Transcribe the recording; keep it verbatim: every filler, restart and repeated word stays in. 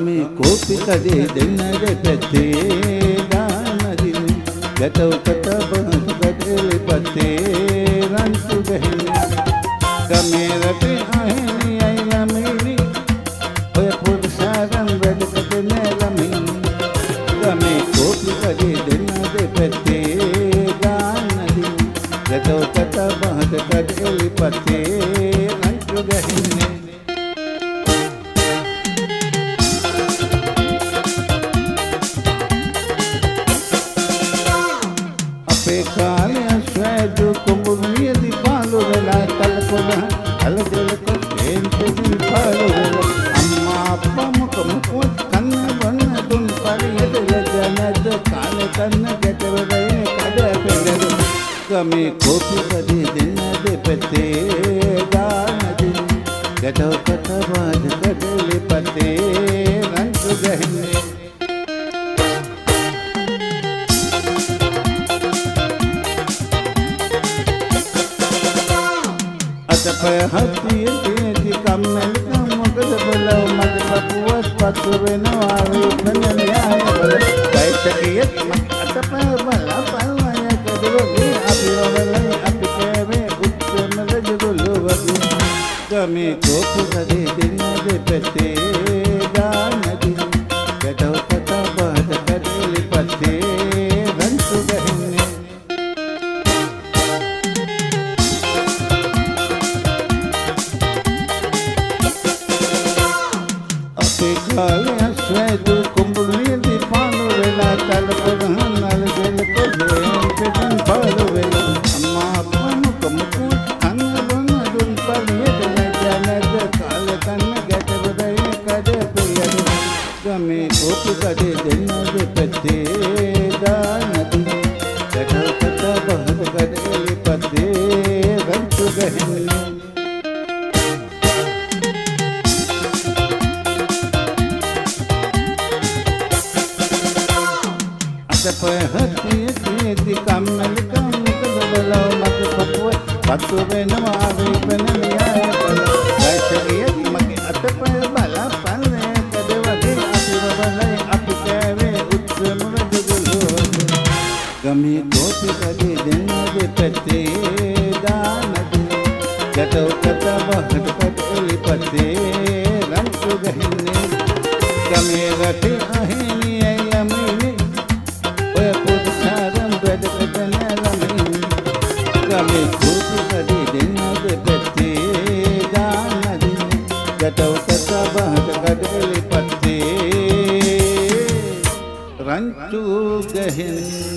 ගමේ කෝපි කඩේ දෙන්න දෙපැත්තේ දානදින ගැටවකට බහගටලි පතේ රන්තු ගහින්නේ ගමේ රටේ අහිමි අය ළමිනි ඔය පුරුෂයන් වැඩකට නෑ ළමිනි ගමේ කෝපි කඩේ දෙන්න දෙපැත්තේ දානදින ගැටවකට බහගටලි පතේ රන්තු ගහින්නේ කාලය ස්වැදු කුඹුරිය දිපාලු වෙලා තලකොළ අලදලක තෙන්තෙන් පාලු වෙලා අම්මා අප්පා මොක මොක කන්න බොන්න දුන් පරියද ලජනද කාල කන්න ගැටවලේ කඩ පෙරද ගමේ කෝපි කඩේ දෙන්න දෙපැත්තේ දානදින ගැටවකට වාද කඩලි පතේ රන්තු ගහින්නේ අපේ හතියේ දී කම්මැලිකම මොකද බලව මට පපුවත් පතු වෙනවා රූපනේ න්යාය බල කයිතකියත් අතපය බල පල්වය කදවගේ අපි වලයි අපි කෑවේ උත්තමල ජගලවගේ ගමේ කෝපි කඩේ දෙන්න දෙපැත්තේ දානදින ගැටවකට බහද කඩලි පතේ රන්තු ගහින්නේ කාලය ස්වැදු කුඹුරිය දිපාලු වෙලා තලකොළ අලදලක තෙන්තෙන් පාලු වෙලා අම්මා අප්පා මොක මොක කන්න බොන්න දුන් පරියද ලජනද කාල කන්න ගැටවලේ කඩ පෙරද ගමේ කෝපි කඩේ දෙන්න දෙපැත්තේ දානදින ගැටවකට බහද කඩලි පතේ රන්තු ගහින්නේ අපේ හතියේ දී කම්මැලිකම මොකද බලව මට පපුවත් පතු වෙනවා රූපනේ න්යාය බල කයිතකියත් මගේ අතපය බල පල්ලේ කඩවගේ අපි වලයි අපි කෑවේ උත්තම වෙදගලෝ ගමේ කෝපි කඩේ දෙන්න දෙපැත්තේ දානදින ගැටවකට බහද කඩලි පතේ රන්තු ගහින්නේ ගමේ රටේ අහිමි අය ළමිනි ඔය පුරුෂයන් වැඩකට නෑ ළමිනි ගමේ කෝපි කඩේ දෙන්න දෙපැත්තේ දානදින ගැටවකට බහද කඩලි පතේ රන්තු ගහින්නේ